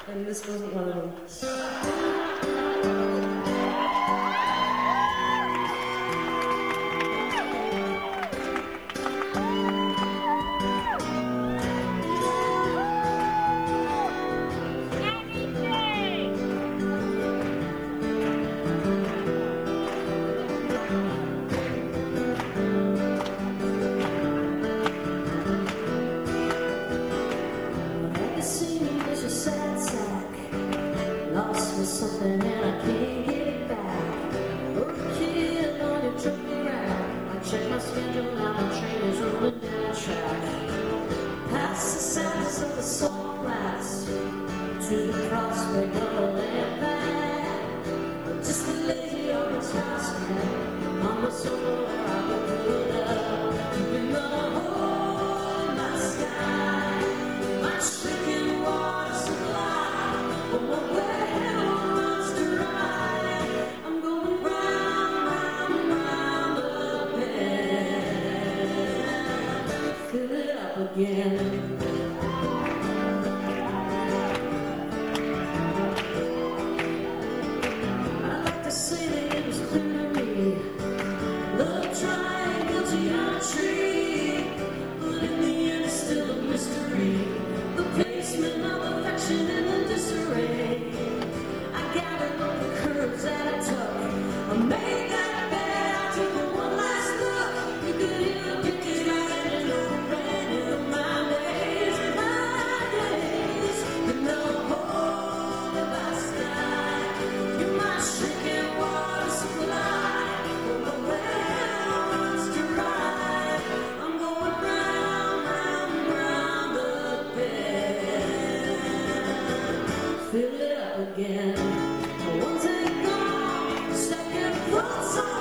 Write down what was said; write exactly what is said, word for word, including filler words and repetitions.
And this wasn't one of them. Lost with something and I can't get it back. Oh, kid, on your truck around. I check my schedule, now my train is rolling down the track. Past the sounds of the song rats to the prospect of a land back. Just a lazy old house man. I'm a solo, I can pull it up. Keeping the hole in my sky. My shrinking water supply. On my way. Fill it up again. I'd like to say that it was clear to me. Love triangle geometry, but in the end it's still a mystery. The placement of affection in the disarray. I gathered all the curves that I took. I made that bed, I took the one last look. You could hear the pictures rising over. Fill it up again. One take gone, second thoughts on.